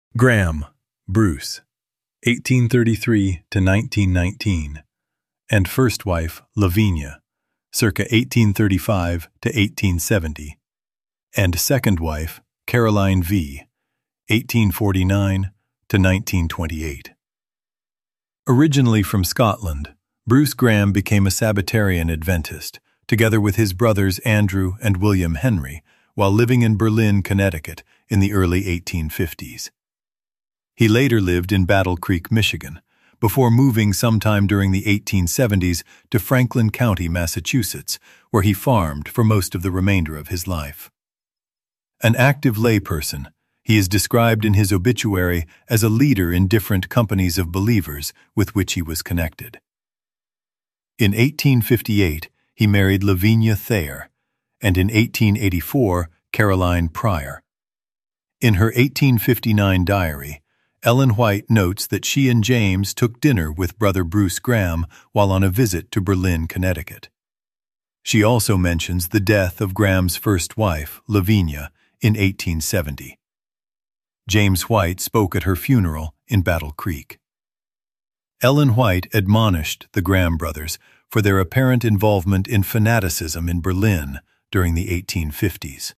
Graham, Bruce, 1833 to 1919, and first wife, Lavinia, circa 1835 to 1870, and second wife, Caroline V., 1849 to 1928. Originally from Scotland, Bruce Graham became a Sabbatarian Adventist, together with his brothers Andrew and William Henry, while living in Berlin, Connecticut, in the early 1850s. He later lived in Battle Creek, Michigan, before moving sometime during the 1870s to Franklin County, Massachusetts, where he farmed for most of the remainder of his life. An active layperson, he is described in his obituary as a leader in different companies of believers with which he was connected. In 1858, he married Lavinia Thayer, and in 1884, Caroline Pryor. In her 1859 diary, Ellen White notes that she and James took dinner with brother Bruce Graham while on a visit to Berlin, Connecticut. She also mentions the death of Graham's first wife, Lavinia, in 1870. James White spoke at her funeral in Battle Creek. Ellen White admonished the Graham brothers for their apparent involvement in fanaticism in Berlin during the 1850s.